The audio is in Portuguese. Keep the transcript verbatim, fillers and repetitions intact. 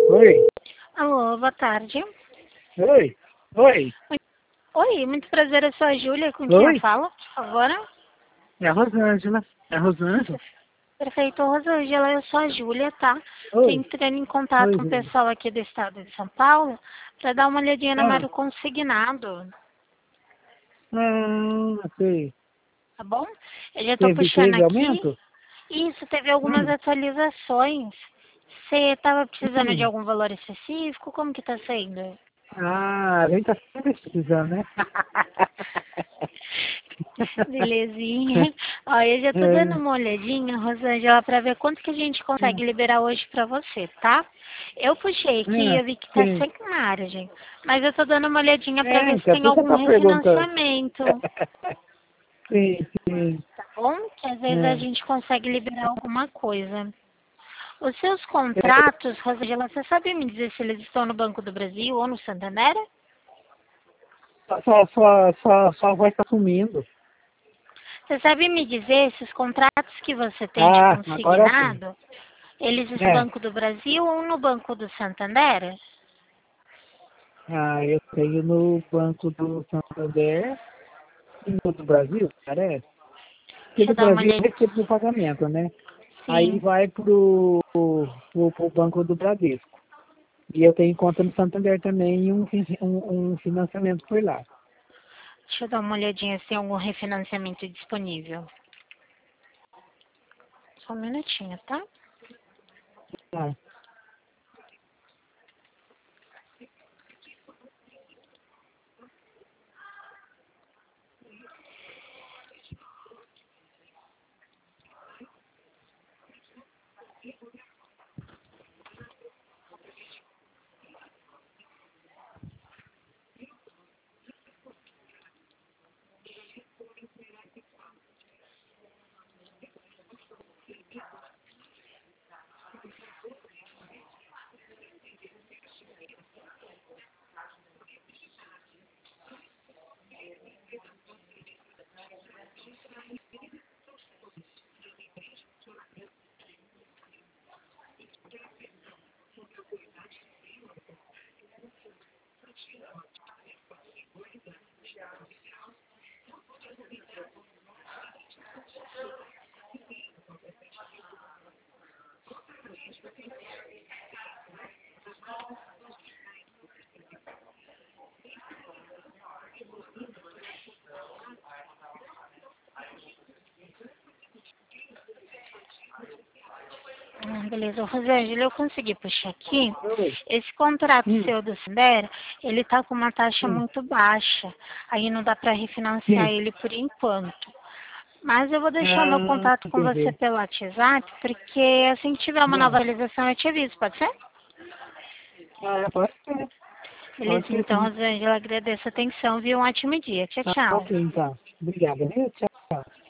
Oi, Alô, boa tarde. oi, oi, Oi, muito prazer, eu sou a Júlia, com quem eu oi. falo, por favor? É a Rosângela. É a Rosângela? Perfeito, Rosângela, eu sou a Júlia, tá? Tô Oi, entrando em contato oi, com o Júlia. pessoal aqui do estado de São Paulo para dar uma olhadinha no Ah, Mário Consignado, ah, sei. tá bom? Eu já tô Teve, puxando teve aqui. aumento? Isso, teve algumas Hum, atualizações. Você tava precisando de hum. algum valor específico? Como que tá sendo? Ah, a gente tá sempre precisando, né? Belezinha. Ó, eu já tô dando É, uma olhadinha, Rosângela, para ver quanto que a gente hum, consegue liberar hoje para você, tá? Eu puxei aqui, é, eu vi que tá sim. sem margem, mas eu tô dando uma olhadinha para É, ver se então, tem por que você algum tá perguntando? refinanciamento, Sim, sim. tá bom? Que às vezes a É, gente consegue liberar alguma coisa. Os seus é, contratos, Rosângela, você sabe me dizer se eles estão no Banco do Brasil ou no Santander? só, só, só, só, só a voz tá sumindo. Você sabe me dizer se os contratos que você tem de Ah, agora sim. consignado, eles estão no É. Banco do Brasil ou no Banco do Santander? Ah, eu tenho no Banco do Santander e no do Brasil, parece. Porque Deixa do eu dar uma Brasil eu olhada. recebo no pagamento, né? Aí Sim. vai pro, pro, pro Banco do Bradesco. E eu tenho conta no Santander também e um, fin- um, um financiamento por lá. Deixa eu dar uma olhadinha se tem algum refinanciamento disponível. Só um minutinho, tá? Ah, Hum, beleza. Rosângela, eu consegui puxar aqui. oi. Esse contrato Hum, seu do Santander, ele tá com uma taxa hum, muito baixa. Aí não dá para refinanciar sim. ele por enquanto. Mas eu vou deixar o meu Ah, contato com você entendi. pelo WhatsApp, porque assim que tiver uma nova Ah, atualização eu te aviso, pode ser? ah, pode ser. Beleza, Pode ser então, sim. Rosângela, agradeço a atenção, viu? Um ótimo dia. Tchau, Ah, tchau. ok, então. Obrigada, viu? Tchau.